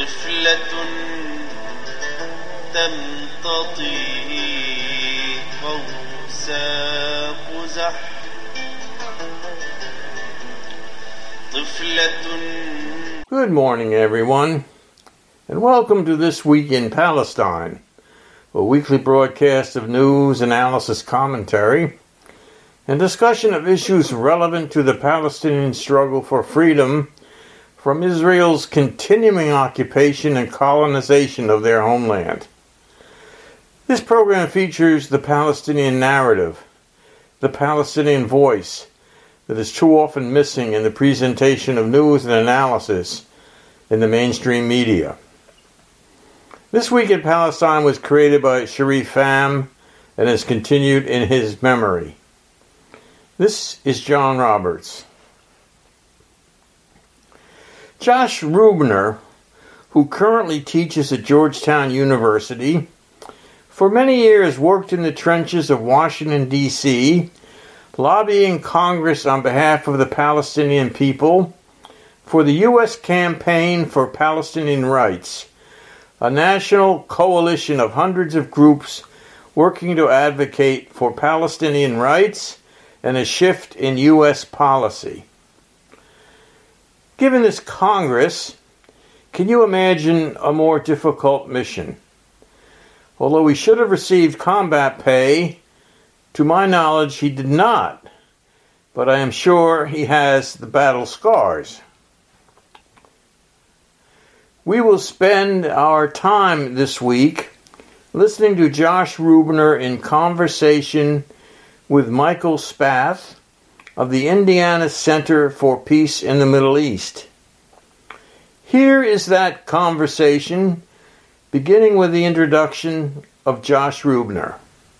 طفلة تمتطي قوس قزح طفلة. Good morning, everyone, and welcome to This Week in Palestine, a weekly broadcast of news, analysis, commentary, and discussion of issues relevant to the Palestinian struggle for freedom from Israel's continuing occupation and colonization of their homeland. This program features the Palestinian narrative, the Palestinian voice that is too often missing in the presentation of news and analysis in the mainstream media. This Week in Palestine was created by Sharif Pham and is continued in his memory. This is John Roberts. Josh Rubner, who currently teaches at Georgetown University, for many years worked in the trenches of Washington, D.C., lobbying Congress on behalf of the Palestinian people for the U.S. Campaign for Palestinian Rights, a national coalition of hundreds of groups working to advocate for Palestinian rights and a shift in U.S. policy. Given this Congress, can you imagine a more difficult mission? Although he should have received combat pay, to my knowledge he did not, but I am sure he has the battle scars. We will spend our time this week listening to Josh Rubner in conversation with Michael Spath of the Indiana Center for Peace in the Middle East. Here is that conversation, beginning with the introduction of Josh Rubner.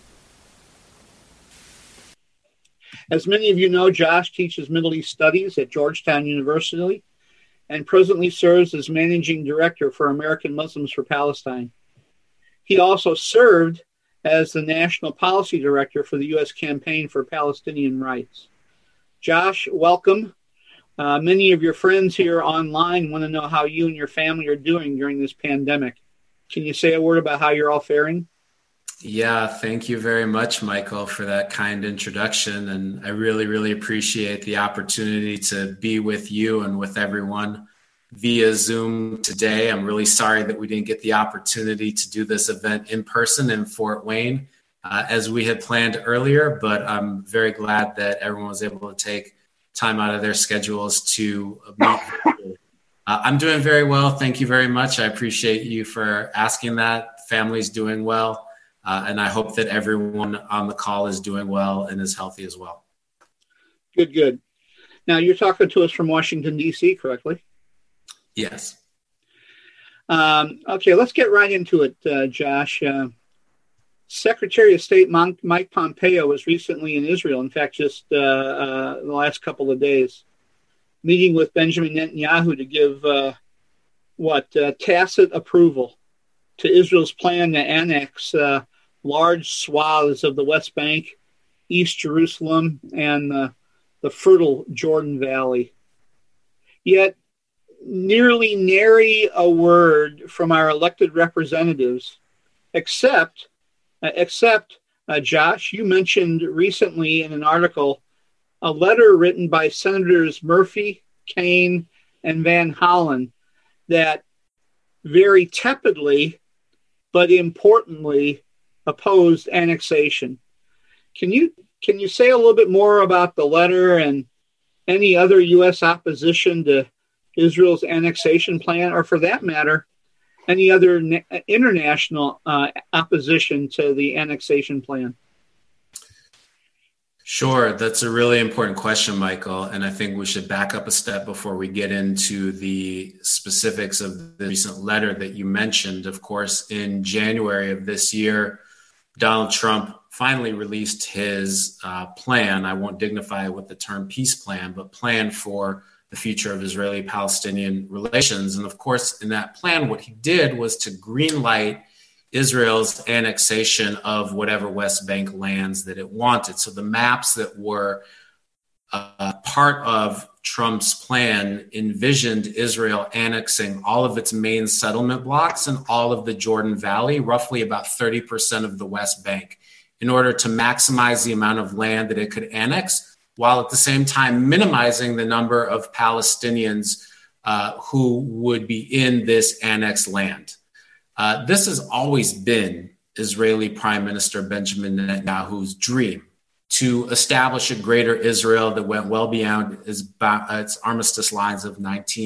As many of you know, Josh teaches Middle East Studies at Georgetown University and presently serves as Managing Director for American Muslims for Palestine. He also served as the National Policy Director for the U.S. Campaign for Palestinian Rights. Josh, welcome. Many of your friends here online want to know how you and your family are doing during this pandemic. Can you say a word about how you're all faring? Yeah, thank you very much, Michael, for that kind introduction. And I really, really appreciate the opportunity to be with you and with everyone via Zoom today. I'm really sorry that we didn't get the opportunity to do this event in person in Fort Wayne as we had planned earlier, but I'm very glad that everyone was able to take time out of their schedules to meet. I'm doing very well. Thank you very much. I appreciate you for asking that. Family's doing well. And I hope that everyone on the call is doing well and is healthy as well. Good, good. Now, you're talking to us from Washington, D.C., correctly? Yes. Okay, let's get right into it, Josh. Secretary of State Mike Pompeo was recently in Israel, in fact, just the last couple of days, meeting with Benjamin Netanyahu to give tacit approval to Israel's plan to annex large swaths of the West Bank, East Jerusalem, and the fertile Jordan Valley. Yet, nearly nary a word from our elected representatives, except Josh, you mentioned recently in an article a letter written by Senators Murphy, Kaine, and Van Hollen that very tepidly but importantly opposed annexation. Can you say a little bit more about the letter and any other U.S. opposition to Israel's annexation plan, or for that matter, any other international opposition to the annexation plan? Sure. That's a really important question, Michael. And I think we should back up a step before we get into the specifics of the recent letter that you mentioned. Of course, in January of this year, Donald Trump finally released his plan. I won't dignify it with the term peace plan, but plan for the future of Israeli-Palestinian relations. And of course, in that plan, what he did was to greenlight Israel's annexation of whatever West Bank lands that it wanted. So the maps that were part of Trump's plan envisioned Israel annexing all of its main settlement blocks and all of the Jordan Valley, roughly about 30% of the West Bank, in order to maximize the amount of land that it could annex, while at the same time minimizing the number of Palestinians who would be in this annexed land. This has always been Israeli Prime Minister Benjamin Netanyahu's dream, to establish a greater Israel that went well beyond its armistice lines of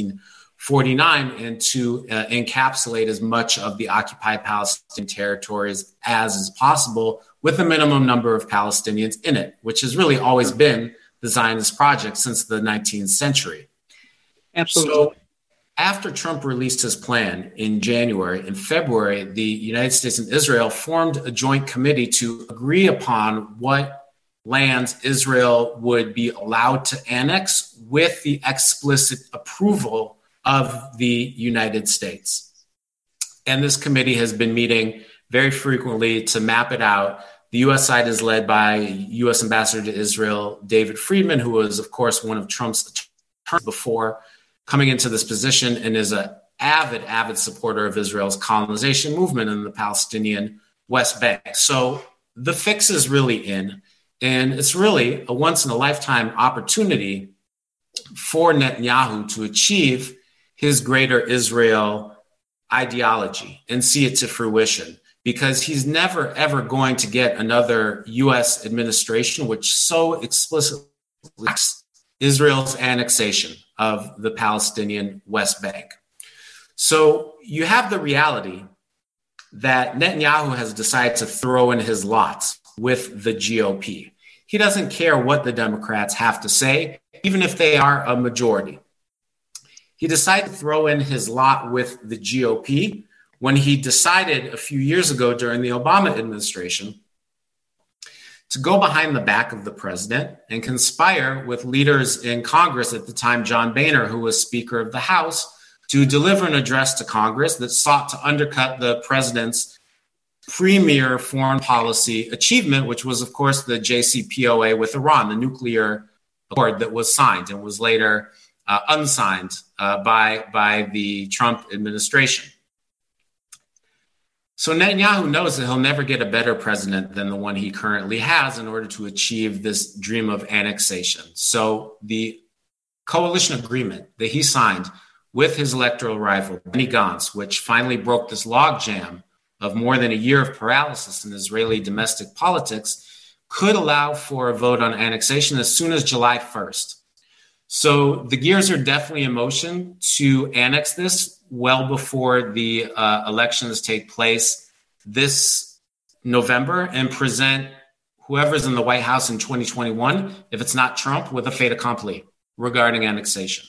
1949 and to encapsulate as much of the occupied Palestinian territories as is possible with a minimum number of Palestinians in it, which has really always been the Zionist project since the 19th century. Absolutely. So after Trump released his plan in January, in February, the United States and Israel formed a joint committee to agree upon what lands Israel would be allowed to annex with the explicit approval of the United States. And this committee has been meeting very frequently to map it out. The U.S. side is led by U.S. Ambassador to Israel, David Friedman, who was, of course, one of Trump's attorneys before coming into this position and is an avid supporter of Israel's colonization movement in the Palestinian West Bank. So the fix is really in. And it's really a once-in-a-lifetime opportunity for Netanyahu to achieve his greater Israel ideology and see it to fruition, because he's never, ever going to get another U.S. administration which so explicitly backs Israel's annexation of the Palestinian West Bank. So you have the reality that Netanyahu has decided to throw in his lots with the GOP. He doesn't care what the Democrats have to say, even if they are a majority. He decided to throw in his lot with the GOP when he decided a few years ago during the Obama administration to go behind the back of the president and conspire with leaders in Congress at the time, John Boehner, who was Speaker of the House, to deliver an address to Congress that sought to undercut the president's premier foreign policy achievement, which was, of course, the JCPOA with Iran, the nuclear accord that was signed and was later unsigned by the Trump administration. So Netanyahu knows that he'll never get a better president than the one he currently has in order to achieve this dream of annexation. So the coalition agreement that he signed with his electoral rival, Benny Gantz, which finally broke this logjam of more than a year of paralysis in Israeli domestic politics, could allow for a vote on annexation as soon as July 1st. So the gears are definitely in motion to annex this well before the elections take place this November and present whoever's in the White House in 2021, if it's not Trump, with a fait accompli regarding annexation.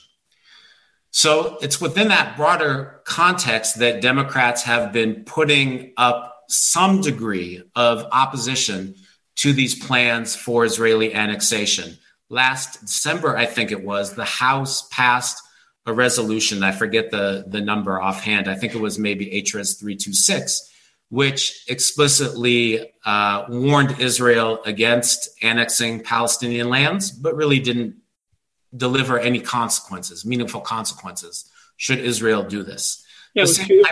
So it's within that broader context that Democrats have been putting up some degree of opposition to these plans for Israeli annexation. Last December, I think it was, the House passed a resolution. I forget the number offhand. I think it was maybe HRES 326, which explicitly warned Israel against annexing Palestinian lands, but really didn't deliver any consequences, meaningful consequences, should Israel do this. The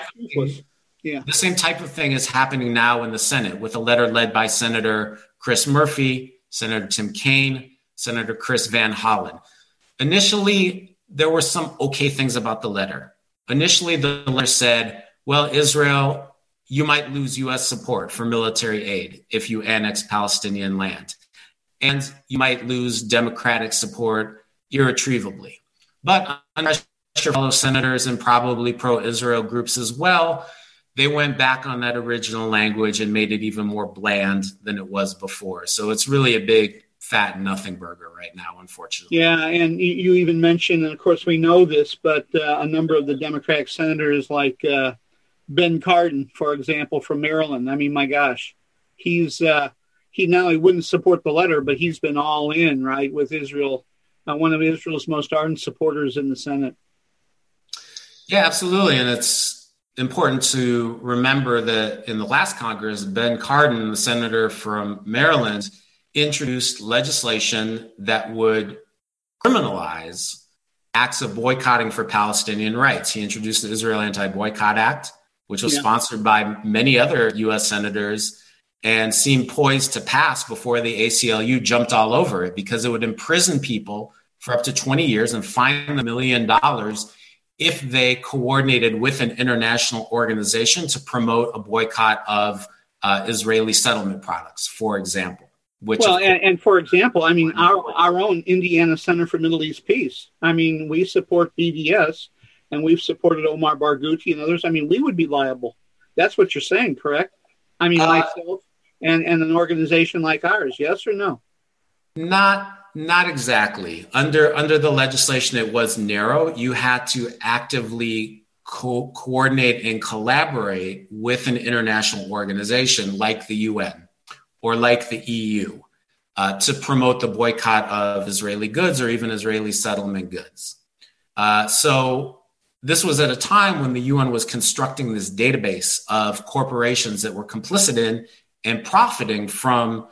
same type of thing is happening now in the Senate with a letter led by Senator Chris Murphy, Senator Tim Kaine, Senator Chris Van Hollen. Initially, there were some okay things about the letter. Initially, the letter said, well, Israel, you might lose U.S. support for military aid if you annex Palestinian land. And you might lose Democratic support irretrievably. But under fellow senators and probably pro-Israel groups as well, they went back on that original language and made it even more bland than it was before. So it's really a big, fat nothing burger right now, unfortunately. Yeah, and you even mentioned, and of course we know this, but a number of the Democratic senators like Ben Cardin, for example, from Maryland. I mean, my gosh, he not only wouldn't support the letter, but he's been all in, right, with Israel. One of Israel's most ardent supporters in the Senate. Yeah, absolutely. And it's important to remember that in the last Congress, Ben Cardin, the senator from Maryland, introduced legislation that would criminalize acts of boycotting for Palestinian rights. He introduced the Israel Anti-Boycott Act, which was sponsored by many other U.S. senators and seemed poised to pass before the ACLU jumped all over it, because it would imprison people for up to 20 years and fine them $1 million if they coordinated with an international organization to promote a boycott of Israeli settlement products, for example. And for example, I mean, our own Indiana Center for Middle East Peace. I mean, we support BDS, and we've supported Omar Barghouti and others. I mean, we would be liable. That's what you're saying, correct? I mean, myself and an organization like ours, yes or no? Not exactly. Under the legislation, it was narrow. You had to actively coordinate and collaborate with an international organization like the UN or like the EU to promote the boycott of Israeli goods or even Israeli settlement goods. So this was at a time when the UN was constructing this database of corporations that were complicit in and profiting from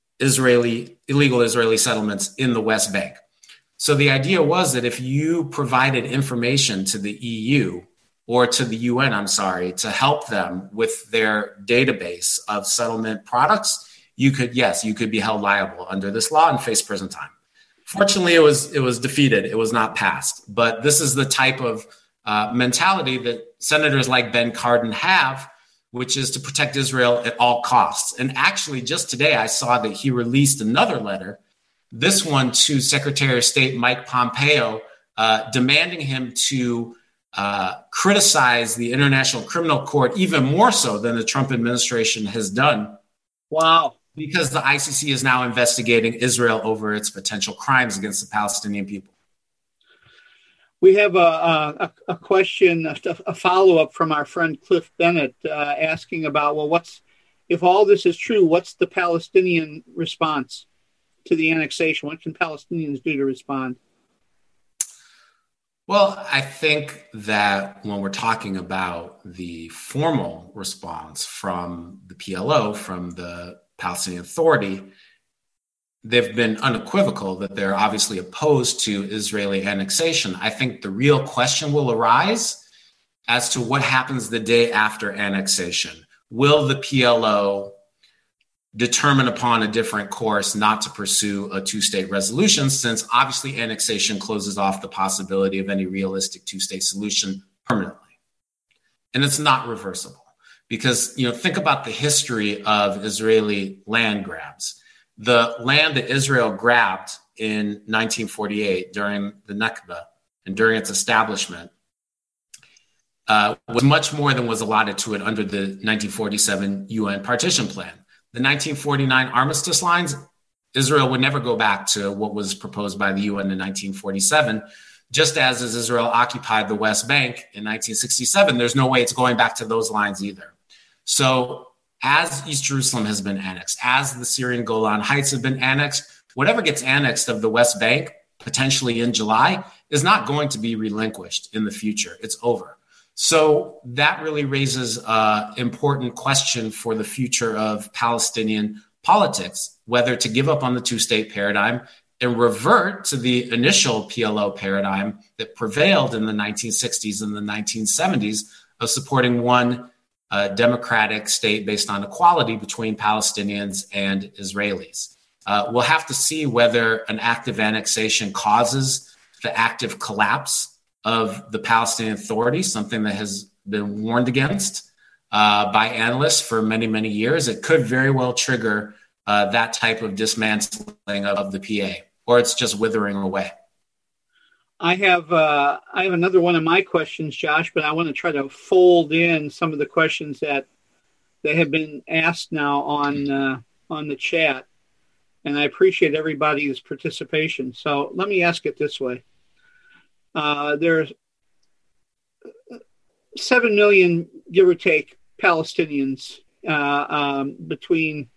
illegal Israeli settlements in the West Bank. So the idea was that if you provided information to the EU or to the UN, to help them with their database of settlement products, you could be held liable under this law and face prison time. Fortunately, it was defeated. It was not passed. But this is the type of mentality that senators like Ben Cardin have, which is to protect Israel at all costs. And actually, just today, I saw that he released another letter, this one to Secretary of State Mike Pompeo, demanding him to criticize the International Criminal Court even more so than the Trump administration has done. Wow. Because the ICC is now investigating Israel over its potential crimes against the Palestinian people. We have a question, a follow-up from our friend Cliff Bennett asking about, if all this is true, what's the Palestinian response to the annexation? What can Palestinians do to respond? Well, I think that when we're talking about the formal response from the PLO, from the Palestinian Authority, they've been unequivocal that they're obviously opposed to Israeli annexation. I think the real question will arise as to what happens the day after annexation. Will the PLO determine upon a different course not to pursue a two-state resolution, since obviously annexation closes off the possibility of any realistic two-state solution permanently? And it's not reversible. Because, think about the history of Israeli land grabs. The land that Israel grabbed in 1948 during the Nakba and during its establishment was much more than was allotted to it under the 1947 UN partition plan. The 1949 armistice lines, Israel would never go back to what was proposed by the UN in 1947. Just as Israel occupied the West Bank in 1967, there's no way it's going back to those lines either. So as East Jerusalem has been annexed, as the Syrian Golan Heights have been annexed, whatever gets annexed of the West Bank, potentially in July, is not going to be relinquished in the future. It's over. So that really raises an important question for the future of Palestinian politics, whether to give up on the two-state paradigm and revert to the initial PLO paradigm that prevailed in the 1960s and the 1970s of supporting one democratic state based on equality between Palestinians and Israelis. We'll have to see whether an active annexation causes the active collapse of the Palestinian Authority, something that has been warned against by analysts for many, many years. It could very well trigger that type of dismantling of the PA, or it's just withering away. I have another one of my questions, Josh, but I want to try to fold in some of the questions that have been asked now on the chat, and I appreciate everybody's participation. So let me ask it this way: there's 7 million, give or take, Palestinians between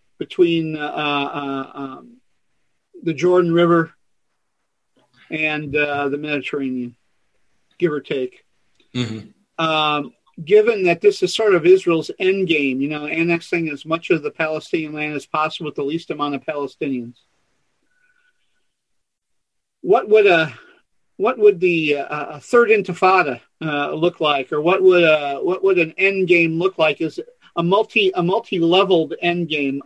the Jordan River and the Mediterranean, give or take. Mm-hmm. Given that this is sort of Israel's end game, annexing as much of the Palestinian land as possible with the least amount of Palestinians, what would what would the third intifada look like, or what would an end game look like? Is a multi-leveled end game?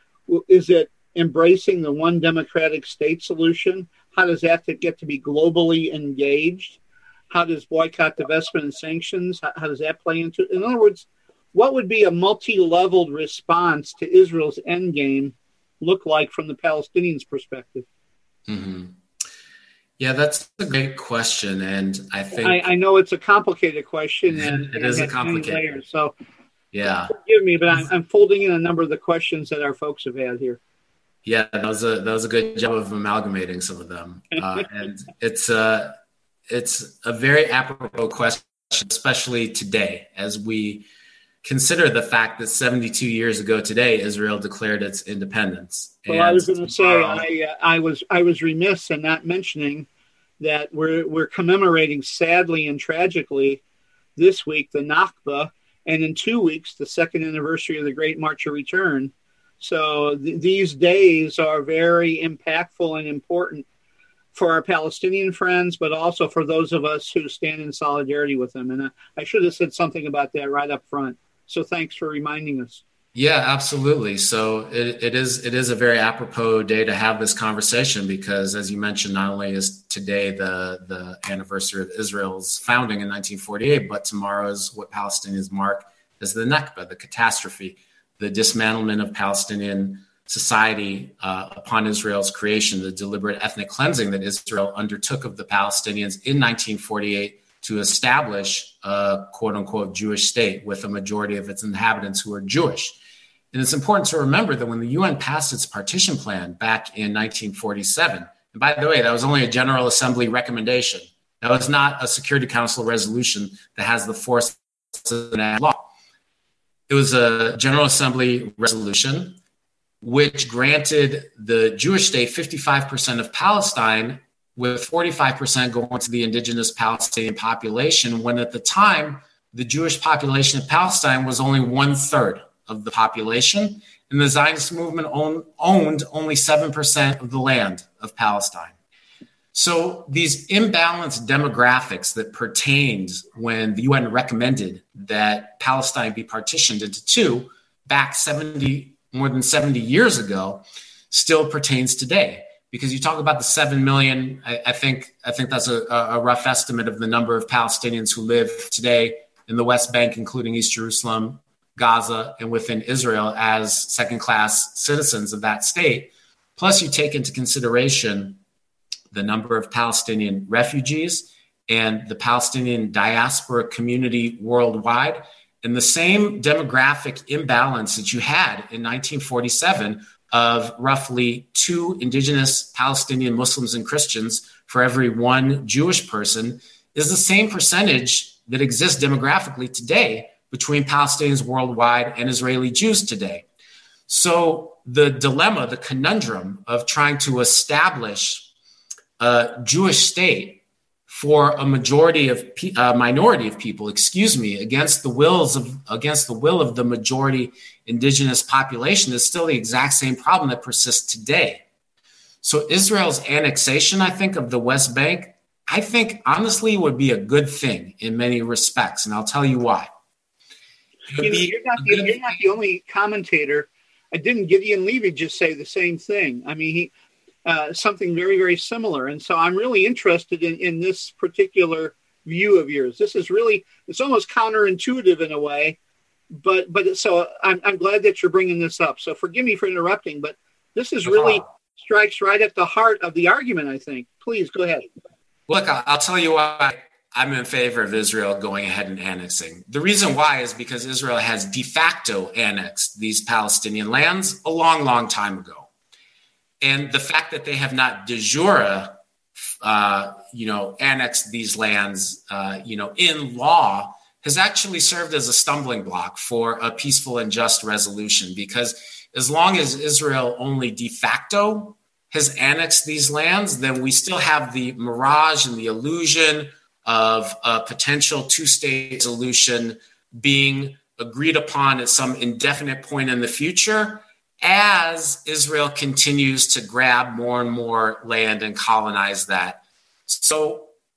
Is it embracing the one democratic state solution? How does that get to be globally engaged? How does boycott, divestment, and sanctions, how does that play into it? In other words, what would be a multi-leveled response to Israel's endgame look like from the Palestinians' perspective? Mm-hmm. Yeah, that's a great question. And I think... I know it's a complicated question. And it is a complicated layers, so yeah. Forgive me, but I'm folding in a number of the questions that our folks have had here. Yeah, that was a good job of amalgamating some of them. And it's a very apropos question, especially today, as we consider the fact that 72 years ago today, Israel declared its independence. Well, I was going to say, I was remiss in not mentioning that we're commemorating, sadly and tragically, this week the Nakba, and in 2 weeks the second anniversary of the Great March of Return. So these days are very impactful and important for our Palestinian friends, but also for those of us who stand in solidarity with them. And I should have said something about that right up front. So thanks for reminding us. Yeah, absolutely. So it is a very apropos day to have this conversation because, as you mentioned, not only is today the anniversary of Israel's founding in 1948, but tomorrow is what Palestinians mark as the Nakba, the catastrophe, the dismantlement of Palestinian society upon Israel's creation, the deliberate ethnic cleansing that Israel undertook of the Palestinians in 1948 to establish a quote-unquote Jewish state with a majority of its inhabitants who are Jewish. And it's important to remember that when the UN passed its partition plan back in 1947, and by the way, that was only a General Assembly recommendation. That was not a Security Council resolution that has the force of law. It was a General Assembly resolution which granted the Jewish state 55% of Palestine, with 45% going to the indigenous Palestinian population, when at the time, the Jewish population of Palestine was only 1/3 of the population, and the Zionist movement owned only 7% of the land of Palestine. So these imbalanced demographics that pertained when the UN recommended that Palestine be partitioned into two back more than 70 years ago still pertains today. Because you talk about the 7 million, I think that's a rough estimate of the number of Palestinians who live today in the West Bank, including East Jerusalem, Gaza, and within Israel as second-class citizens of that state. Plus, you take into consideration the number of Palestinian refugees and the Palestinian diaspora community worldwide, and the same demographic imbalance that you had in 1947 of roughly 2 indigenous Palestinian Muslims and Christians for every 1 Jewish person is the same percentage that exists demographically today between Palestinians worldwide and Israeli Jews today. So the dilemma, the conundrum of trying to establish a Jewish state for a minority of people, against the will of the majority indigenous population is still the exact same problem that persists today. So Israel's annexation, I think, of the West Bank, I think honestly would be a good thing in many respects, and I'll tell you why. You're not the only commentator. Didn't Gideon Levy just say the same thing? I mean, he something very, very similar. And so I'm really interested in this particular view of yours. This is really, it's almost counterintuitive in a way, but so I'm glad that you're bringing this up. So forgive me for interrupting, but this is really strikes right at the heart of the argument, I think. Please go ahead. Look, I'll tell you why I'm in favor of Israel going ahead and annexing. The reason why is because Israel has de facto annexed these Palestinian lands a long, long time ago. And the fact that they have not de jure, annexed these lands, in law has actually served as a stumbling block for a peaceful and just resolution. Because as long as Israel only de facto has annexed these lands, then we still have the mirage and the illusion of a potential 2-state solution being agreed upon at some indefinite point in the future, as Israel continues to grab more and more land and colonize that. So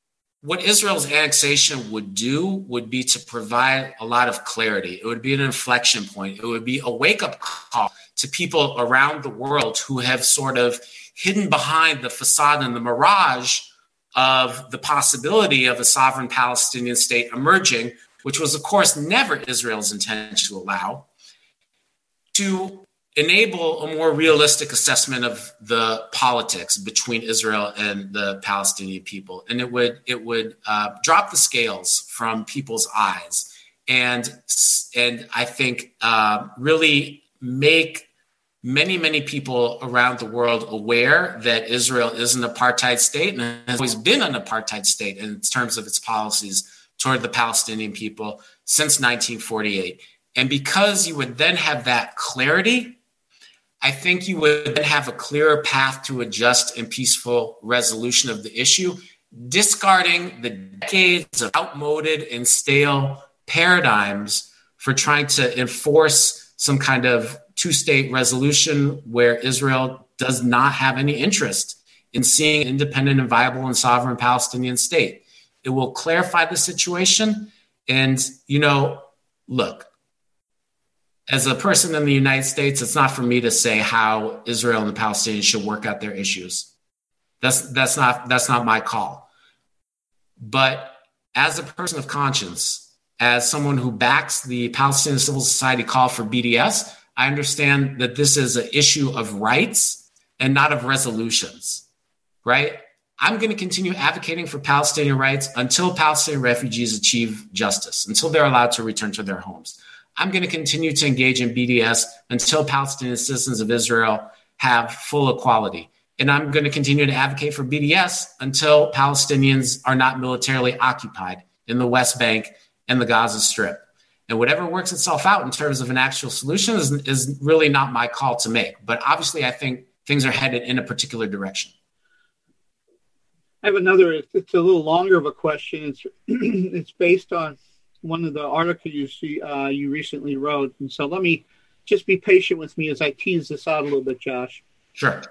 what Israel's annexation would do would be to provide a lot of clarity. It would be an inflection point. It would be a wake-up call to people around the world who have sort of hidden behind the facade and the mirage of the possibility of a sovereign Palestinian state emerging, which was, of course, never Israel's intention to allow, to enable a more realistic assessment of the politics between Israel and the Palestinian people. And it would drop the scales from people's eyes and I think really make many people around the world aware that Israel is an apartheid state and has always been an apartheid state in terms of its policies toward the Palestinian people since 1948. And because you would then have that clarity, I think you would then have a clearer path to a just and peaceful resolution of the issue, discarding the decades of outmoded and stale paradigms for trying to enforce some kind of two-state resolution where Israel does not have any interest in seeing an independent and viable and sovereign Palestinian state. It will clarify the situation. And, look, as a person in the United States, it's not for me to say how Israel and the Palestinians should work out their issues. That's not my call. But as a person of conscience, as someone who backs the Palestinian Civil Society call for BDS, I understand that this is an issue of rights and not of resolutions, right? I'm going to continue advocating for Palestinian rights until Palestinian refugees achieve justice, until they're allowed to return to their homes. I'm going to continue to engage in BDS until Palestinian citizens of Israel have full equality. And I'm going to continue to advocate for BDS until Palestinians are not militarily occupied in the West Bank and the Gaza Strip. And whatever works itself out in terms of an actual solution is really not my call to make. But obviously, I think things are headed in a particular direction. I have another, it's a little longer of a question. It's based on one of the articles you recently wrote. And so let me just be patient with me as I tease this out a little bit, Josh. Sure.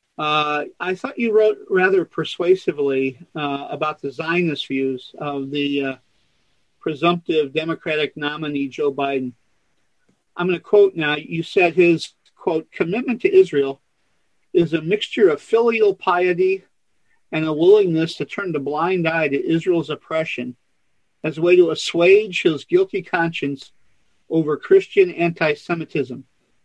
I thought you wrote rather persuasively about the Zionist views of the presumptive Democratic nominee, Joe Biden. I'm going to quote now. You said his, quote, commitment to Israel is a mixture of filial piety and a willingness to turn a blind eye to Israel's oppression as a way to assuage his guilty conscience over Christian anti-Semitism.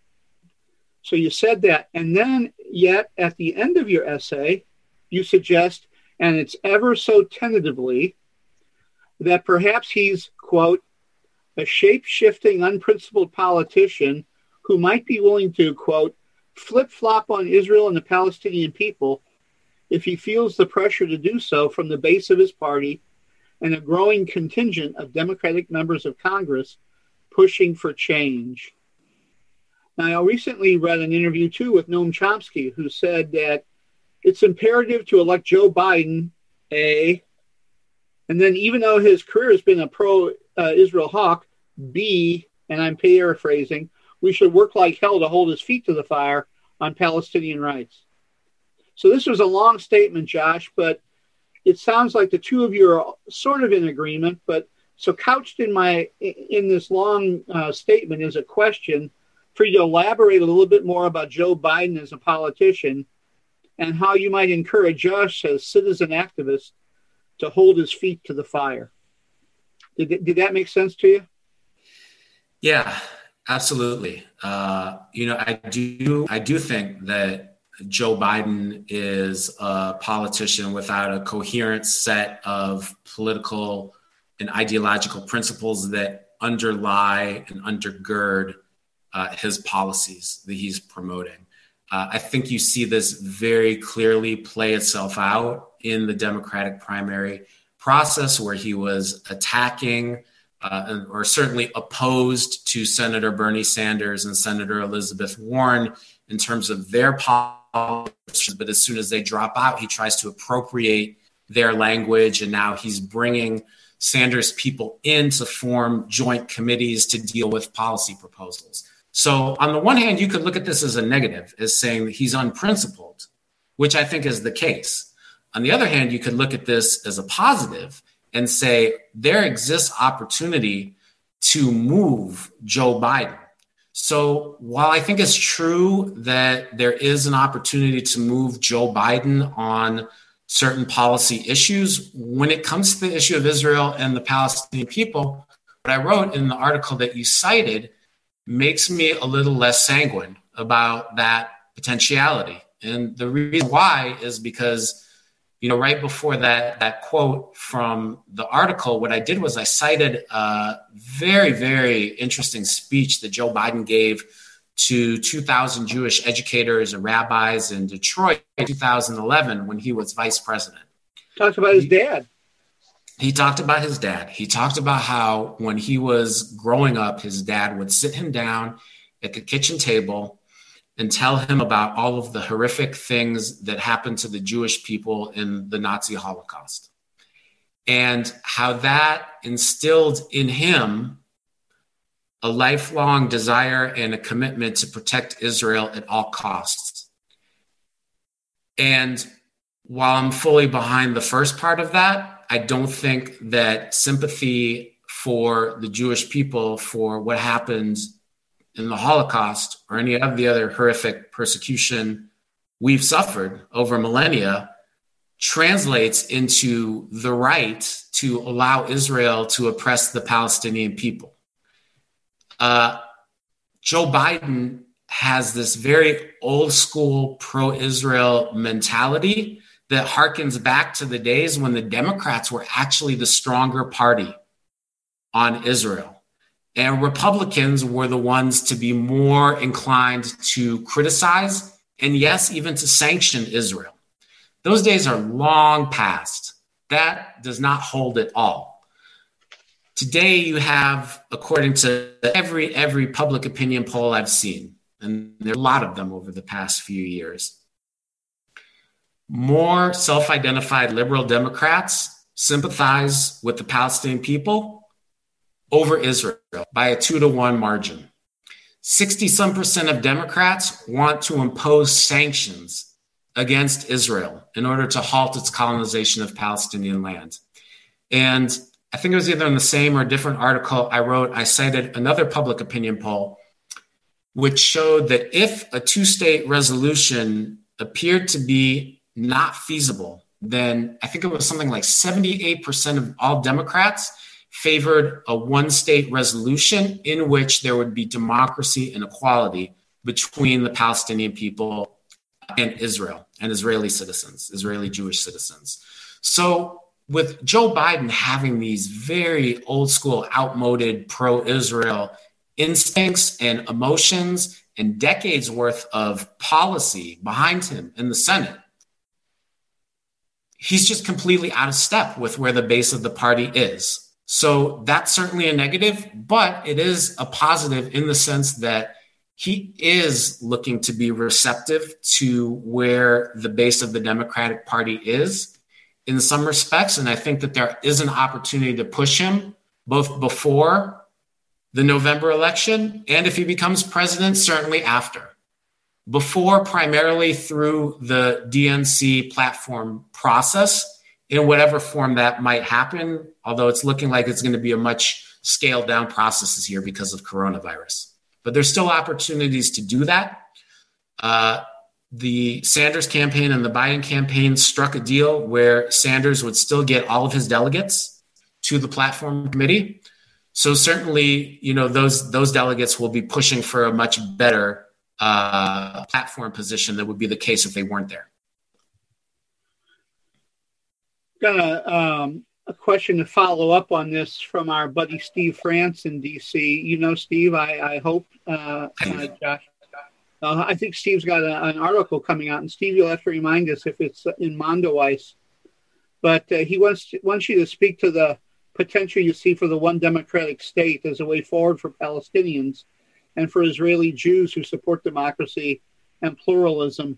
So you said that, and then yet at the end of your essay, you suggest, and it's ever so tentatively, that perhaps he's, quote, a shape-shifting, unprincipled politician who might be willing to, quote, flip-flop on Israel and the Palestinian people if he feels the pressure to do so from the base of his party and a growing contingent of Democratic members of Congress pushing for change. Now, I recently read an interview, too, with Noam Chomsky, who said that it's imperative to elect Joe Biden, A, and then even though his career has been a pro-Israel hawk, B, and I'm paraphrasing, we should work like hell to hold his feet to the fire on Palestinian rights. So this was a long statement, Josh, but it sounds like the two of you are sort of in agreement. But so couched in this long statement is a question for you to elaborate a little bit more about Joe Biden as a politician and how you might encourage us as citizen activists to hold his feet to the fire. Did that make sense to you? Yeah, absolutely. I do think that Joe Biden is a politician without a coherent set of political and ideological principles that underlie and undergird his policies that he's promoting. I think you see this very clearly play itself out in the Democratic primary process, where he was attacking or certainly opposed to Senator Bernie Sanders and Senator Elizabeth Warren in terms of their policies. But as soon as they drop out, he tries to appropriate their language. And now he's bringing Sanders people in to form joint committees to deal with policy proposals. So on the one hand, you could look at this as a negative, as saying that he's unprincipled, which I think is the case. On the other hand, you could look at this as a positive and say there exists opportunity to move Joe Biden. So while I think it's true that there is an opportunity to move Joe Biden on certain policy issues, when it comes to the issue of Israel and the Palestinian people, what I wrote in the article that you cited makes me a little less sanguine about that potentiality. And the reason why is because, right before that quote from the article, what I did was I cited a very, very interesting speech that Joe Biden gave to 2,000 Jewish educators and rabbis in Detroit in 2011 when he was vice president. Talked about his dad. He talked about his dad. He talked about how when he was growing up, his dad would sit him down at the kitchen table and tell him about all of the horrific things that happened to the Jewish people in the Nazi Holocaust, and how that instilled in him a lifelong desire and a commitment to protect Israel at all costs. And while I'm fully behind the first part of that, I don't think that sympathy for the Jewish people for what happened in the Holocaust or any of the other horrific persecution we've suffered over millennia translates into the right to allow Israel to oppress the Palestinian people. Joe Biden has this very old school pro-Israel mentality that harkens back to the days when the Democrats were actually the stronger party on Israel. And Republicans were the ones to be more inclined to criticize and, yes, even to sanction Israel. Those days are long past. That does not hold at all. Today you have, according to every public opinion poll I've seen, and there are a lot of them over the past few years, more self-identified liberal Democrats sympathize with the Palestinian people over Israel by a 2-to-1 margin. 60% of Democrats want to impose sanctions against Israel in order to halt its colonization of Palestinian land. And I think it was either in the same or a different article I wrote, I cited another public opinion poll, which showed that if a two-state resolution appeared to be not feasible, then I think it was something like 78% of all Democrats favored a one-state resolution in which there would be democracy and equality between the Palestinian people and Israel and Israeli citizens, Israeli Jewish citizens. So with Joe Biden having these very old school, outmoded pro-Israel instincts and emotions and decades worth of policy behind him in the Senate, he's just completely out of step with where the base of the party is. So that's certainly a negative, but it is a positive in the sense that he is looking to be receptive to where the base of the Democratic Party is in some respects. And I think that there is an opportunity to push him both before the November election and if he becomes president, certainly after. Before, primarily through the DNC platform process, in whatever form that might happen, although it's looking like it's going to be a much scaled down process this year because of coronavirus. But there's still opportunities to do that. The Sanders campaign and the Biden campaign struck a deal where Sanders would still get all of his delegates to the platform committee. So certainly, those delegates will be pushing for a much better platform position than would be the case if they weren't there. Got a question to follow up on this from our buddy Steve France in D.C. Steve, I hope, Josh. I think Steve's got an article coming out, and Steve, you'll have to remind us if it's in Mondoweiss. But he wants you to speak to the potential you see for the one democratic state as a way forward for Palestinians and for Israeli Jews who support democracy and pluralism.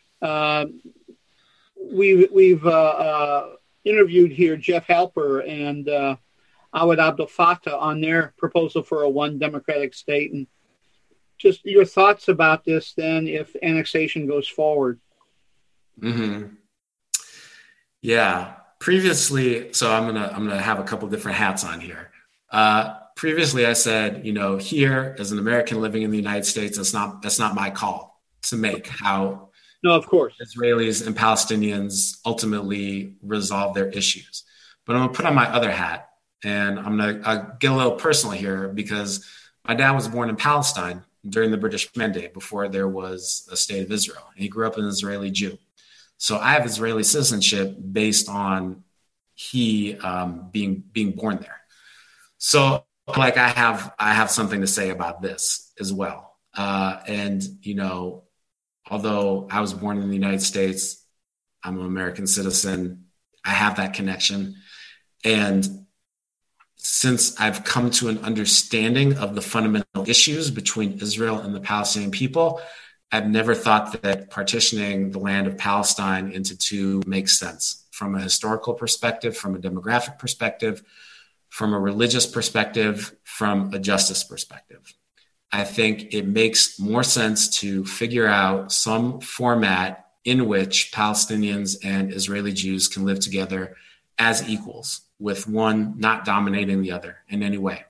We've interviewed here Jeff Halper and Awad Abdel Fattah on their proposal for a one democratic state. And just your thoughts about this then if annexation goes forward. Mm-hmm. Yeah. Previously, so I'm gonna have a couple different hats on here. Previously, I said, here as an American living in the United States, that's not my call to make how No, of course. Israelis and Palestinians ultimately resolve their issues. But I'm gonna put on my other hat, and I'll get a little personal here because my dad was born in Palestine during the British Mandate before there was a state of Israel, and he grew up an Israeli Jew. So I have Israeli citizenship based on he being born there. So like I have something to say about this as well. And although I was born in the United States, I'm an American citizen. I have that connection. And since I've come to an understanding of the fundamental issues between Israel and the Palestinian people, I've never thought that partitioning the land of Palestine into two makes sense from a historical perspective, from a demographic perspective, from a religious perspective, from a justice perspective. I think it makes more sense to figure out some format in which Palestinians and Israeli Jews can live together as equals, with one not dominating the other in any way.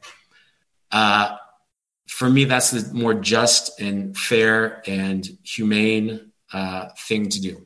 For me, that's the more just and fair and humane thing to do.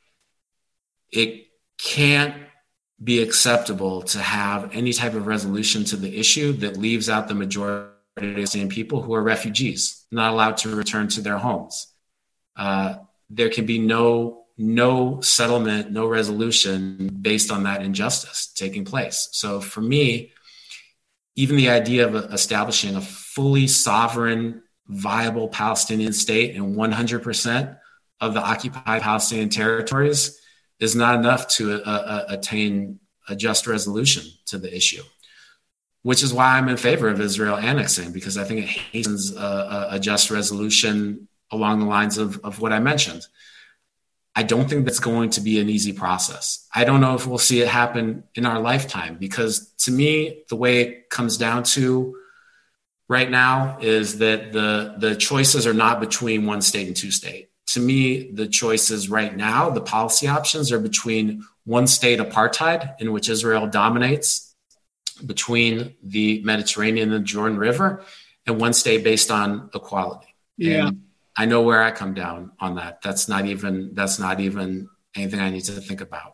It can't be acceptable to have any type of resolution to the issue that leaves out the majority of Palestinian people who are refugees, not allowed to return to their homes. There can be no settlement, no resolution based on that injustice taking place. So for me, even the idea of establishing a fully sovereign, viable Palestinian state in 100% of the occupied Palestinian territories is not enough to attain a just resolution to the issue, which is why I'm in favor of Israel annexing, because I think it hastens a just resolution along the lines of what I mentioned. I don't think that's going to be an easy process. I don't know if we'll see it happen in our lifetime, because to me, the way it comes down to right now is that the choices are not between one state and two state. To me, the choices right now, the policy options are between one state apartheid, in which Israel dominates between the Mediterranean and the Jordan River, and one state based on equality. Yeah. And I know where I come down on that. That's not even anything I need to think about.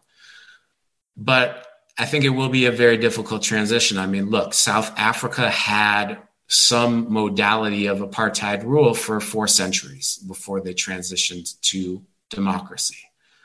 But I think it will be a very difficult transition. I mean, look, South Africa had some modality of apartheid rule for 4 centuries before they transitioned to democracy.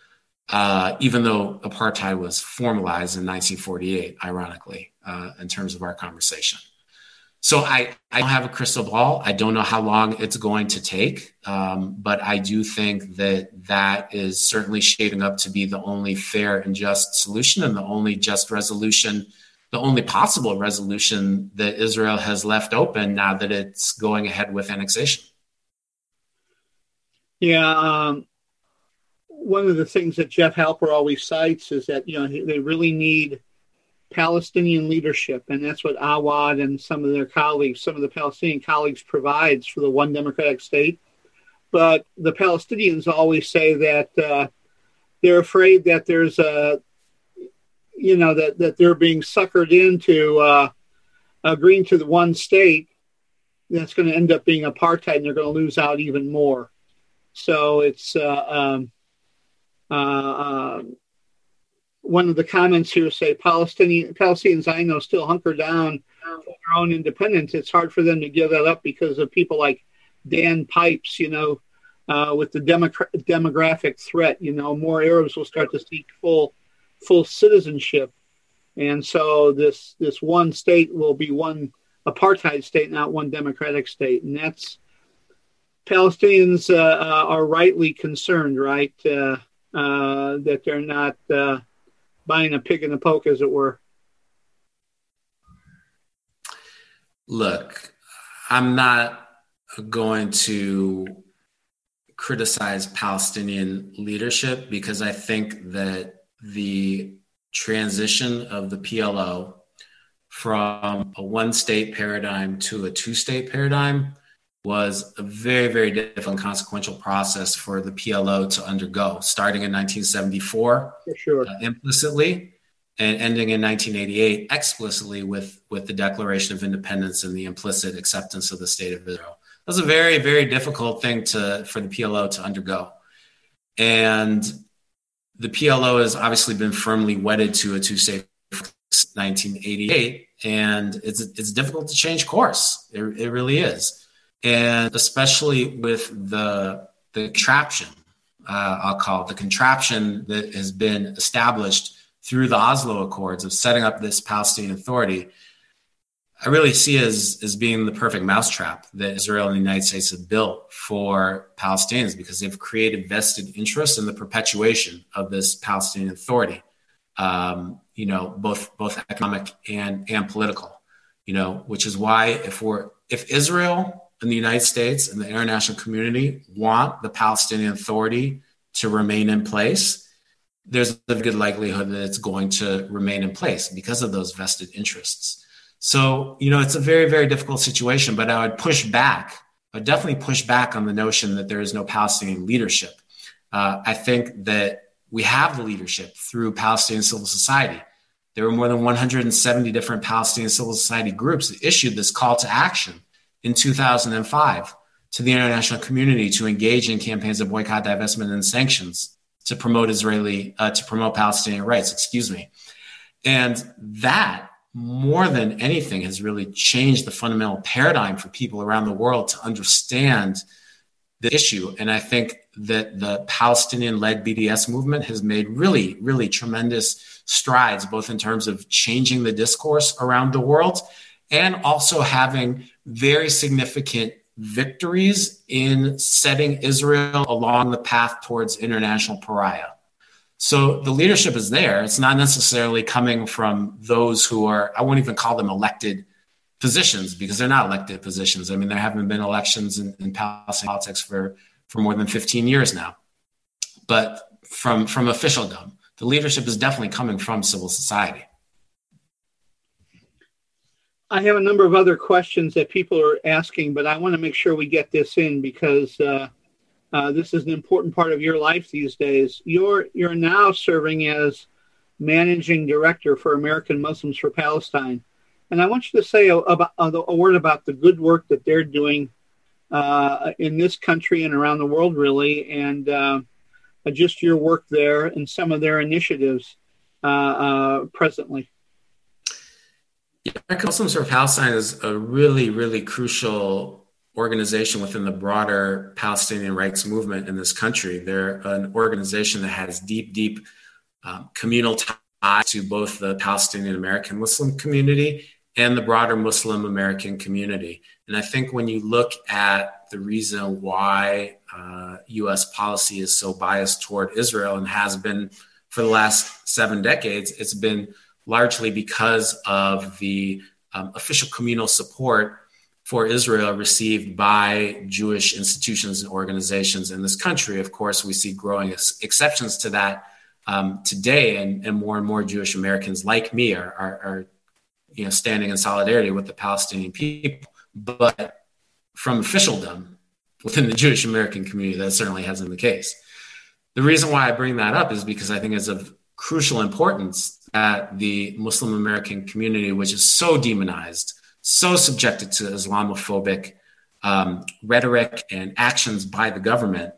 Even though apartheid was formalized in 1948, ironically, in terms of our conversation. So I don't have a crystal ball. I don't know how long it's going to take, but I do think that is certainly shaping up to be the only fair and just solution, and the only just resolution, the only possible resolution that Israel has left open now that it's going ahead with annexation. Yeah. One of the things that Jeff Halper always cites is that, they really need Palestinian leadership, and that's what Awad and some of their colleagues, some of the Palestinian colleagues, provides for the one democratic state. But the Palestinians always say that they're afraid that there's that they're being suckered into agreeing to the one state that's going to end up being apartheid, and they're going to lose out even more. So it's one of the comments here say Palestinians I know still hunker down for their own independence. It's hard for them to give that up because of people like Dan Pipes, with the demographic threat. More Arabs will start to seek full citizenship. And so this one state will be one apartheid state, not one democratic state. And that's Palestinians are rightly concerned, right? That they're not buying a pig in the poke, as it were. Look, I'm not going to criticize Palestinian leadership, because I think that the transition of the PLO from a one-state paradigm to a two-state paradigm was a very, very difficult and consequential process for the PLO to undergo, starting in 1974 For sure. Implicitly, and ending in 1988 explicitly with the Declaration of Independence and the implicit acceptance of the State of Israel. That was a very, very difficult thing for the PLO to undergo. And the PLO has obviously been firmly wedded to a two-state 1988, and it's difficult to change course. It really is. And especially with the contraption, I'll call it the contraption that has been established through the Oslo Accords of setting up this Palestinian Authority, I really see as being the perfect mousetrap that Israel and the United States have built for Palestinians, because they've created vested interest in the perpetuation of this Palestinian Authority, both economic and political, which is why if Israel and the United States and the international community want the Palestinian Authority to remain in place, there's a good likelihood that it's going to remain in place because of those vested interests. So, it's a very, very difficult situation, but I would definitely push back on the notion that there is no Palestinian leadership. I think that we have the leadership through Palestinian civil society. There were more than 170 different Palestinian civil society groups that issued this call to action in 2005 to the international community to engage in campaigns of boycott, divestment, and sanctions to promote Palestinian rights, And that, more than anything, has really changed the fundamental paradigm for people around the world to understand the issue. And I think that the Palestinian-led BDS movement has made really, really tremendous strides, both in terms of changing the discourse around the world and also having very significant victories in setting Israel along the path towards international pariah. So the leadership is there. It's not necessarily coming from those who are, I won't even call them elected positions, because they're not elected positions. I mean, there haven't been elections in Palestinian politics for more than 15 years now. But from officialdom, the leadership is definitely coming from civil society. I have a number of other questions that people are asking, but I want to make sure we get this in because this is an important part of your life these days. You're now serving as managing director for American Muslims for Palestine. And I want you to say a word about the good work that they're doing in this country and around the world, really, and just your work there and some of their initiatives presently. Yeah, American Muslims for Palestine is a really, really crucial organization within the broader Palestinian rights movement in this country. They're an organization that has deep communal ties to both the Palestinian American Muslim community and the broader Muslim American community. And I think when you look at the reason why U.S. policy is so biased toward Israel and has been for the last 7 decades, it's been largely because of the official communal support for Israel received by Jewish institutions and organizations in this country. Of course, we see growing exceptions to that today, and more Jewish Americans like me are standing in solidarity with the Palestinian people. But from officialdom within the Jewish American community, that certainly hasn't been the case. The reason why I bring that up is because I think it's of crucial importance that the Muslim American community, which is so demonized, so subjected to Islamophobic rhetoric and actions by the government,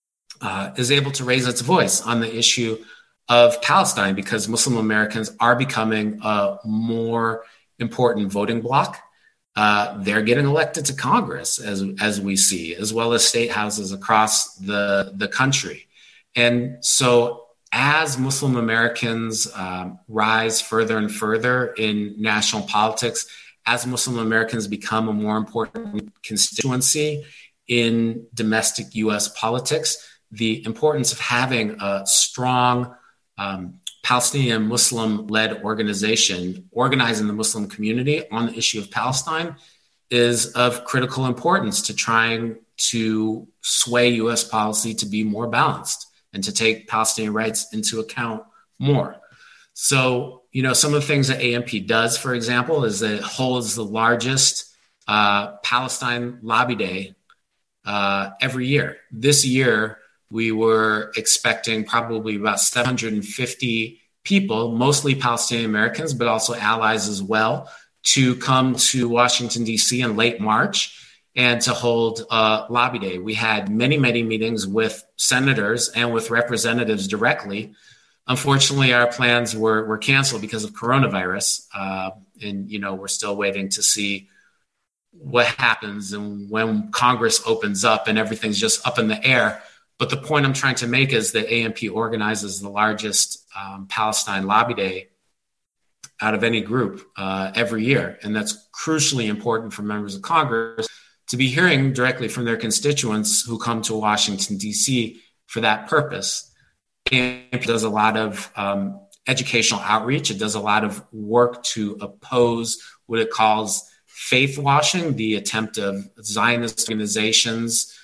is able to raise its voice on the issue of Palestine, because Muslim Americans are becoming a more important voting bloc. They're getting elected to Congress, as we see, as well as state houses across the country. And so as Muslim Americans rise further and further in national politics, as Muslim Americans become a more important constituency in domestic U.S. politics, the importance of having a strong Palestinian Muslim-led organization organizing the Muslim community on the issue of Palestine is of critical importance to trying to sway U.S. policy to be more balanced and to take Palestinian rights into account more. So, some of the things that AMP does, for example, is that it holds the largest Palestine Lobby Day every year. This year, we were expecting probably about 750 people, mostly Palestinian Americans, but also allies as well, to come to Washington, D.C. in late March and to hold Lobby Day. We had many, many meetings with senators and with representatives directly. Unfortunately, our plans were canceled because of coronavirus. And, we're still waiting to see what happens and when Congress opens up and everything's just up in the air. But the point I'm trying to make is that AMP organizes the largest Palestine Lobby Day out of any group every year. And that's crucially important for members of Congress to be hearing directly from their constituents who come to Washington, D.C. for that purpose. AMP does a lot of educational outreach. It does a lot of work to oppose what it calls faith washing, the attempt of Zionist organizations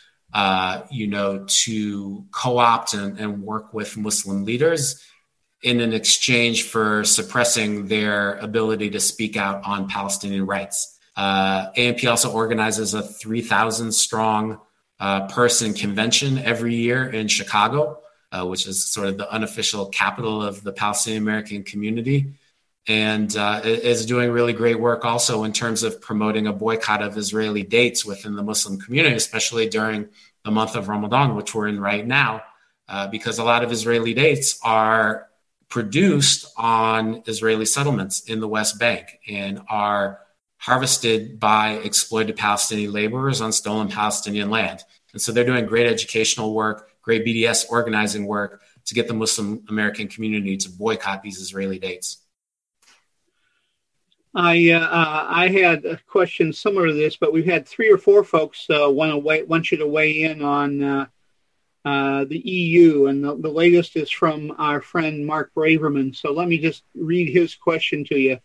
to co-opt and work with Muslim leaders in an exchange for suppressing their ability to speak out on Palestinian rights. AMP also organizes a 3,000 strong person convention every year in Chicago, which is sort of the unofficial capital of the Palestinian American community, and is doing really great work also in terms of promoting a boycott of Israeli dates within the Muslim community, especially during the month of Ramadan, which we're in right now, because a lot of Israeli dates are produced on Israeli settlements in the West Bank and are harvested by exploited Palestinian laborers on stolen Palestinian land. And so they're doing great educational work, great BDS organizing work to get the Muslim American community to boycott these Israeli dates. I had a question similar to this, but we've had 3 or 4 folks want you to weigh in on the EU, and the latest is from our friend Mark Braverman. So let me just read his question to you.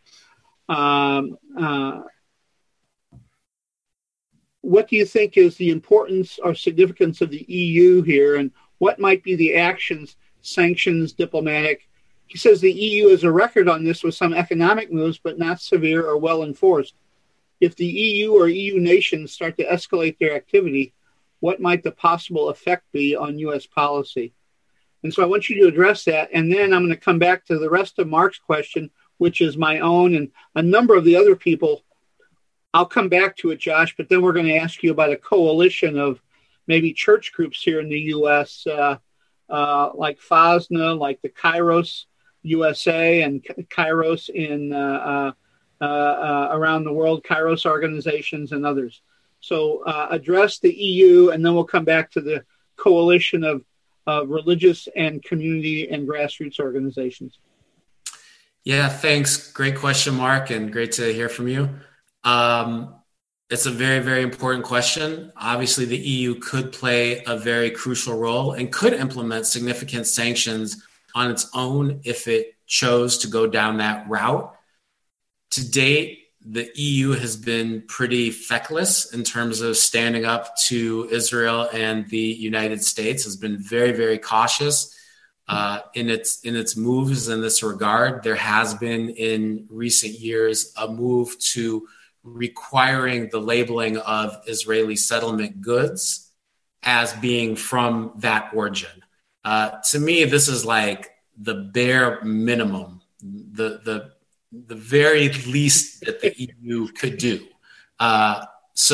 What do you think is the importance or significance of the EU here, and what might be the actions, sanctions, diplomatic? He says the EU has a record on this with some economic moves, but not severe or well enforced. If the EU or EU nations start to escalate their activity, what might the possible effect be on U.S. policy? And so I want you to address that, and then I'm going to come back to the rest of Mark's question, which is my own and a number of the other people. I'll come back to it, Josh, but then we're going to ask you about a coalition of maybe church groups here in the U.S., like FASNA, like the Kairos USA and Kairos in around the world, Kairos organizations and others. So address the EU, and then we'll come back to the coalition of religious and community and grassroots organizations. Yeah, thanks. Great question, Mark, and great to hear from you. It's a very, very important question. Obviously, the EU could play a very crucial role and could implement significant sanctions on its own if it chose to go down that route. To date, the EU has been pretty feckless in terms of standing up to Israel, and the United States has been very, very cautious in its moves in this regard. There has been in recent years a move to requiring the labeling of Israeli settlement goods as being from that origin. To me, this is like the bare minimum, the very least that the EU could do. And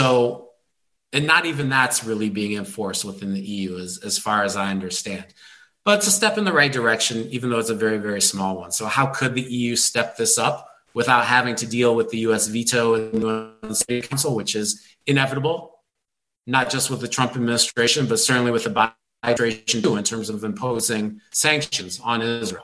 not even that's really being enforced within the EU as far as I understand. But it's a step in the right direction, even though it's a very, very small one. So how could the EU step this up without having to deal with the U.S. veto in the UN Security Council, which is inevitable, not just with the Trump administration, but certainly with the Biden administration too, in terms of imposing sanctions on Israel.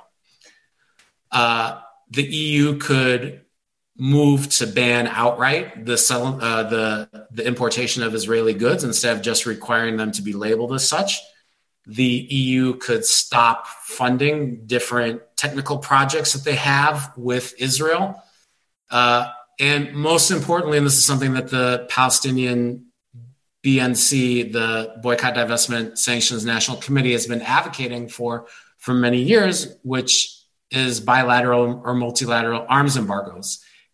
The EU could move to ban outright the importation of Israeli goods instead of just requiring them to be labeled as such. The EU could stop funding different technical projects that they have with Israel. And most importantly, and this is something that the Palestinian BNC, the Boycott, Divestment, Sanctions National Committee, has been advocating for many years, which is bilateral or multilateral arms embargoes.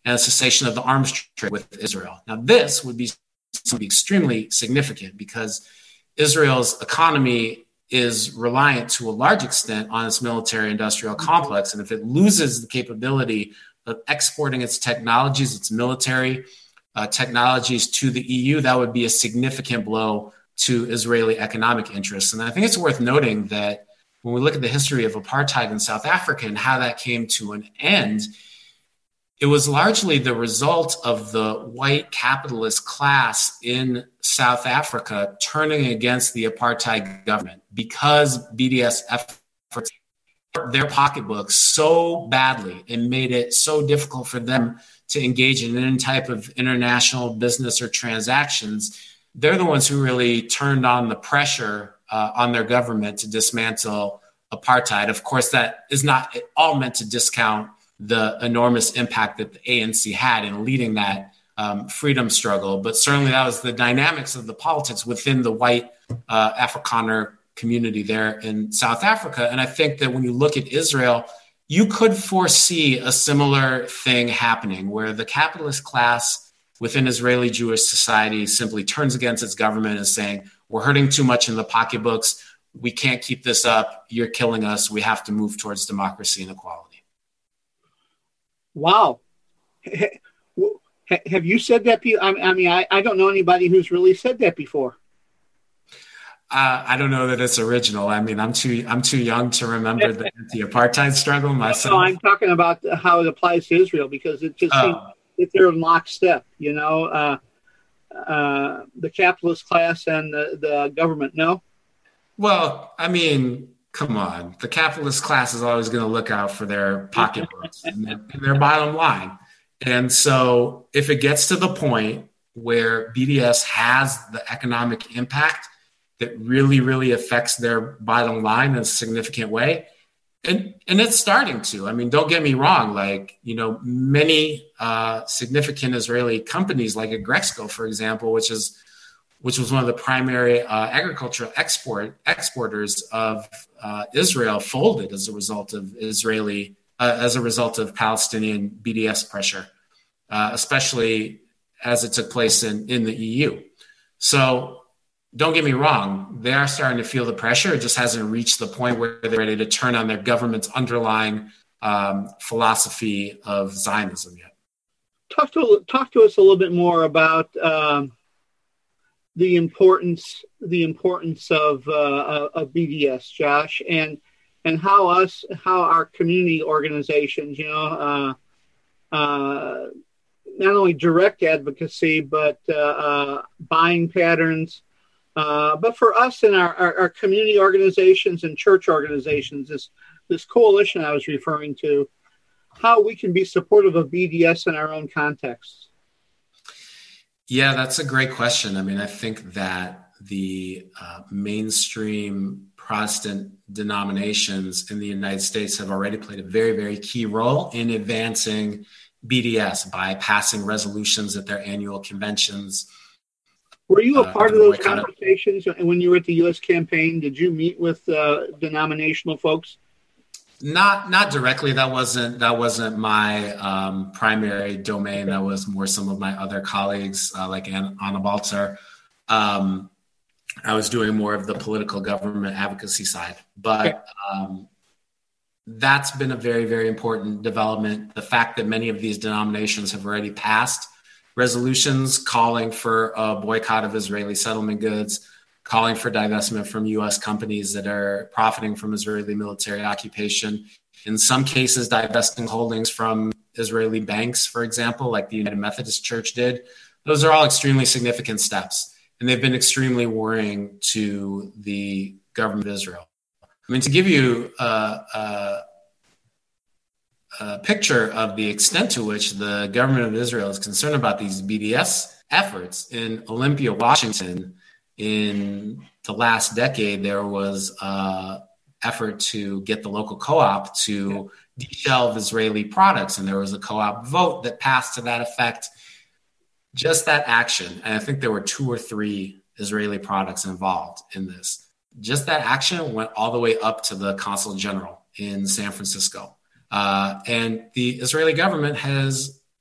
and a cessation of the arms trade with Israel. Now, this would be extremely significant because Israel's economy is reliant to a large extent on its military-industrial complex. And if it loses the capability of exporting its technologies, its military technologies to the EU, that would be a significant blow to Israeli economic interests. And I think it's worth noting that when we look at the history of apartheid in South Africa and how that came to an end, it was largely the result of the white capitalist class in South Africa turning against the apartheid government because BDS efforts their pocketbooks so badly and made it so difficult for them to engage in any type of international business or transactions. They're the ones who really turned on the pressure on their government to dismantle apartheid. Of course, that is not at all meant to discount the enormous impact that the ANC had in leading that freedom struggle. But certainly that was the dynamics of the politics within the white Afrikaner community there in South Africa. And I think that when you look at Israel, you could foresee a similar thing happening where the capitalist class within Israeli Jewish society simply turns against its government and saying, we're hurting too much in the pocketbooks. We can't keep this up. You're killing us. We have to move towards democracy and equality. Wow. Have you said that? I don't know anybody who's really said that before. I don't know that it's original. I mean, I'm too young to remember the anti-apartheid struggle myself. No, I'm talking about how it applies to Israel because it just seems that they're in lockstep. You know, the capitalist class and the government. No. Well, I mean, come on. The capitalist class is always going to look out for their pocketbooks and their bottom line. And so, if it gets to the point where BDS has the economic impact that really, really affects their bottom line in a significant way. And it's starting to. I mean, don't get me wrong. Like, you know, many significant Israeli companies like Agrexco, for example, which was one of the primary agricultural exporters of Israel, folded as a result of Palestinian BDS pressure, especially as it took place in the EU. So, don't get me wrong, they are starting to feel the pressure. It just hasn't reached the point where they're ready to turn on their government's underlying philosophy of Zionism yet. Talk to us a little bit more about the importance of BDS, Josh, and how our community organizations, you know, not only direct advocacy but buying patterns. But for us in our community organizations and church organizations, this coalition I was referring to, how we can be supportive of BDS in our own context. Yeah, that's a great question. I mean, I think that the mainstream Protestant denominations in the United States have already played a very, very key role in advancing BDS by passing resolutions at their annual conventions. Were you a part of those conversations when you were at the U.S. campaign? Did you meet with denominational folks? Not directly. That wasn't my primary domain. That was more some of my other colleagues, like Anna Balzer. I was doing more of the political government advocacy side, but that's been a very, very important development. The fact that many of these denominations have already passed resolutions calling for a boycott of Israeli settlement goods, calling for divestment from U.S. companies that are profiting from Israeli military occupation. In some cases, divesting holdings from Israeli banks, for example, like the United Methodist Church did. Those are all extremely significant steps, and they've been extremely worrying to the government of Israel. I mean, to give you a picture of the extent to which the government of Israel is concerned about these BDS efforts, in Olympia, Washington, in the last decade, there was an effort to get the local co-op to de-shelve Israeli products, and there was a co-op vote that passed to that effect. Just that action, and I think there were 2 or 3 Israeli products involved in this. Just that action went all the way up to the Consul General in San Francisco. And the Israeli government has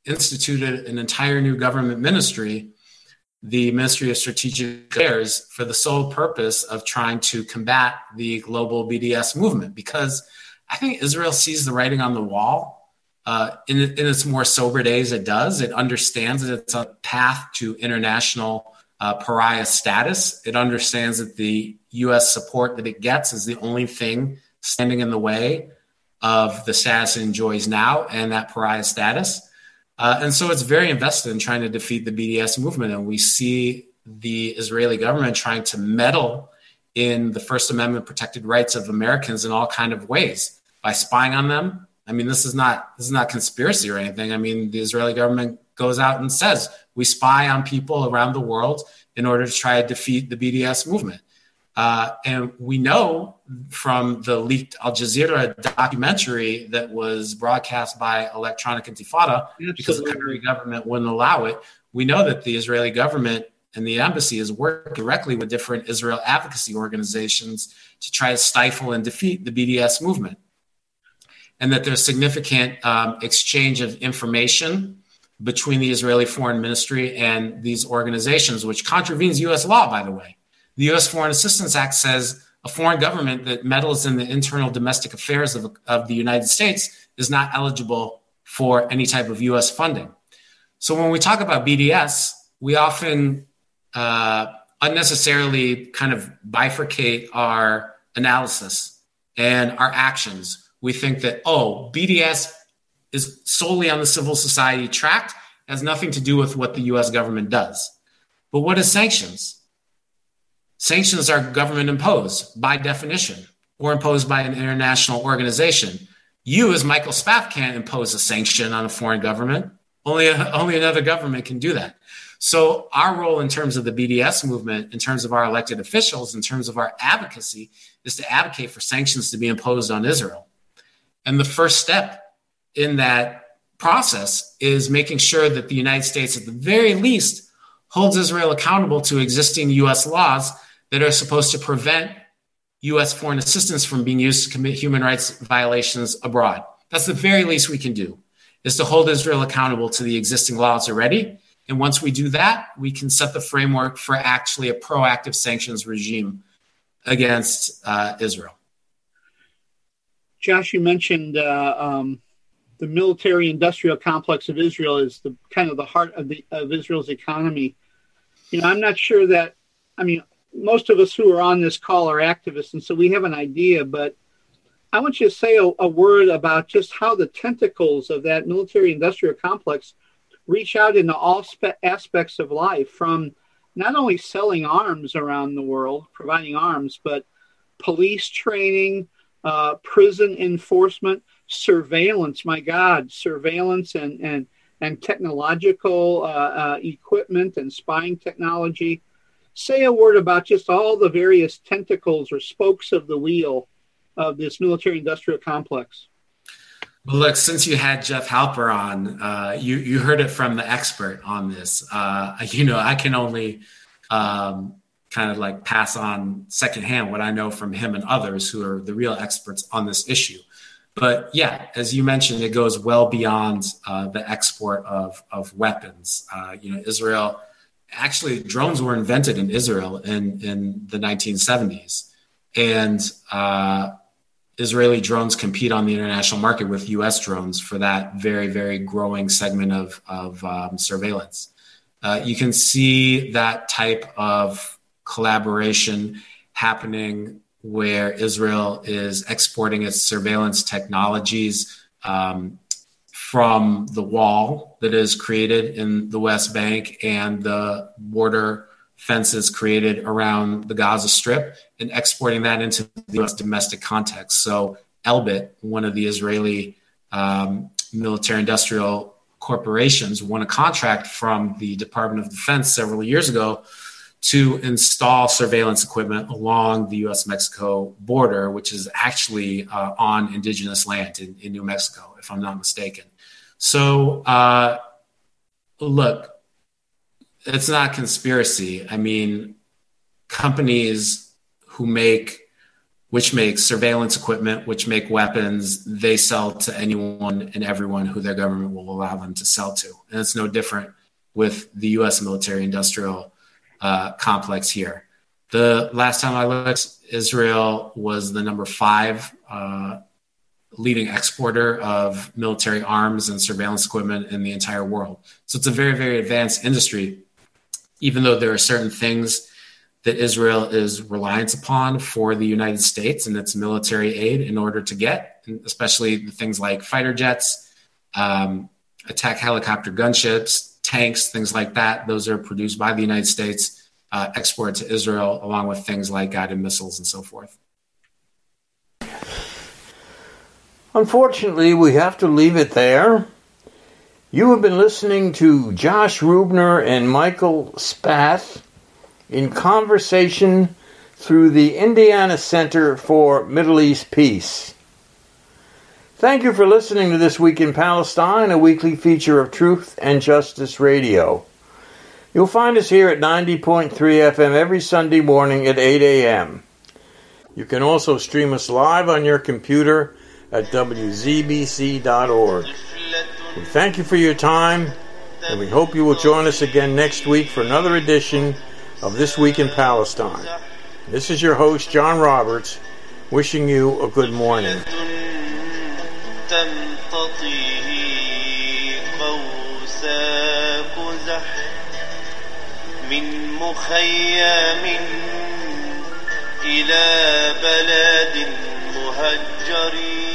instituted an entire new government ministry, the Ministry of Strategic Affairs, for the sole purpose of trying to combat the global BDS movement. Because I think Israel sees the writing on the wall. In its more sober days, it does. It understands that it's a path to international pariah status. It understands that the U.S. support that it gets is the only thing standing in the way of the status it enjoys now and that pariah status. And so it's very invested in trying to defeat the BDS movement. And we see the Israeli government trying to meddle in the First Amendment protected rights of Americans in all kinds of ways by spying on them. I mean, this is not conspiracy or anything. I mean, the Israeli government goes out and says, we spy on people around the world in order to try to defeat the BDS movement. And we know from the leaked Al Jazeera documentary that was broadcast by Electronic Intifada, because the country government wouldn't allow it, we know that the Israeli government and the embassy has worked directly with different Israel advocacy organizations to try to stifle and defeat the BDS movement. And that there's significant exchange of information between the Israeli Foreign Ministry and these organizations, which contravenes U.S. law, by the way. The U.S. Foreign Assistance Act says a foreign government that meddles in the internal domestic affairs of the United States is not eligible for any type of U.S. funding. So when we talk about BDS, we often unnecessarily kind of bifurcate our analysis and our actions. We think that, BDS is solely on the civil society tract, has nothing to do with what the U.S. government does. But what is sanctions? Sanctions are government imposed by definition or imposed by an international organization. You, as Michael Spaff, can't impose a sanction on a foreign government. Only another government can do that. So our role in terms of the BDS movement, in terms of our elected officials, in terms of our advocacy, is to advocate for sanctions to be imposed on Israel. And the first step in that process is making sure that the United States, at the very least, holds Israel accountable to existing U.S. laws that are supposed to prevent U.S. foreign assistance from being used to commit human rights violations abroad. That's the very least we can do, is to hold Israel accountable to the existing laws already. And once we do that, we can set the framework for actually a proactive sanctions regime against Israel. Josh, you mentioned the military-industrial complex of Israel is the kind of the heart of Israel's economy. I'm not sure that, most of us who are on this call are activists, and so we have an idea, but I want you to say a word about just how the tentacles of that military-industrial complex reach out into all aspects of life, from not only selling arms around the world, providing arms, but police training, prison enforcement, surveillance, surveillance and technological equipment and spying technology. Say a word about just all the various tentacles or spokes of the wheel of this military-industrial complex. Well, look, since you had Jeff Halper on, you heard it from the expert on this. I can only kind of like pass on secondhand what I know from him and others who are the real experts on this issue. But yeah, as you mentioned, it goes well beyond the export of weapons. Israel, actually, drones were invented in Israel in the 1970s. And Israeli drones compete on the international market with U.S. drones for that very, very growing segment of surveillance. You can see that type of collaboration happening where Israel is exporting its surveillance technologies from the wall that is created in the West Bank and the border fences created around the Gaza Strip, and exporting that into the U.S. domestic context. So Elbit, one of the Israeli military-industrial corporations, won a contract from the Department of Defense several years ago to install surveillance equipment along the U.S.-Mexico border, which is actually on indigenous land in New Mexico, if I'm not mistaken. So, look, it's not conspiracy. I mean, companies who make which make surveillance equipment, which make weapons. They sell to anyone and everyone who their government will allow them to sell to. And it's no different with the U.S. military-industrial complex here. The last time I looked, Israel was the number 5 leading exporter of military arms and surveillance equipment in the entire world. So it's a very, very advanced industry, even though there are certain things that Israel is reliant upon for the United States and its military aid in order to get, especially the things like fighter jets, attack helicopter gunships, tanks, things like that. Those are produced by the United States, exported to Israel, along with things like guided missiles and so forth. Unfortunately, we have to leave it there. You have been listening to Josh Rubner and Michael Spath in conversation through the Indiana Center for Middle East Peace. Thank you for listening to This Week in Palestine, a weekly feature of Truth and Justice Radio. You'll find us here at 90.3 FM every Sunday morning at 8 a.m. You can also stream us live on your computer at wzbc.org. We thank you for your time, and we hope you will join us again next week for another edition of This Week in Palestine. This is your host, John Roberts, wishing you a good morning. من مخيم إلى بلد مهجرين